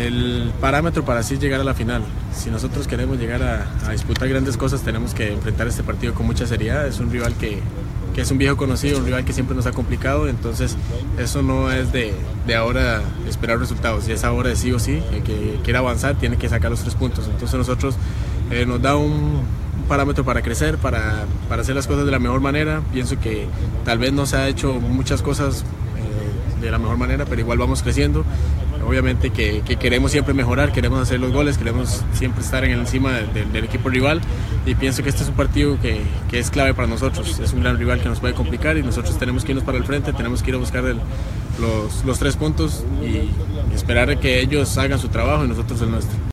el parámetro para así llegar a la final. Si nosotros queremos llegar a disputar grandes cosas, tenemos que enfrentar este partido con mucha seriedad. Es un rival que es un viejo conocido, un rival que siempre nos ha complicado, entonces eso no es de ahora esperar resultados, y es ahora de sí o sí. El que quiera avanzar tiene que sacar los 3 puntos. Entonces nosotros nos da un parámetro para crecer, para hacer las cosas de la mejor manera. Pienso que tal vez no se ha hecho muchas cosas de la mejor manera, pero igual vamos creciendo. Obviamente que queremos siempre mejorar, queremos hacer los goles, queremos siempre estar encima del equipo rival, y pienso que este es un partido que es clave para nosotros. Es un gran rival que nos puede complicar y nosotros tenemos que irnos para el frente, tenemos que ir a buscar los 3 puntos y esperar que ellos hagan su trabajo y nosotros el nuestro.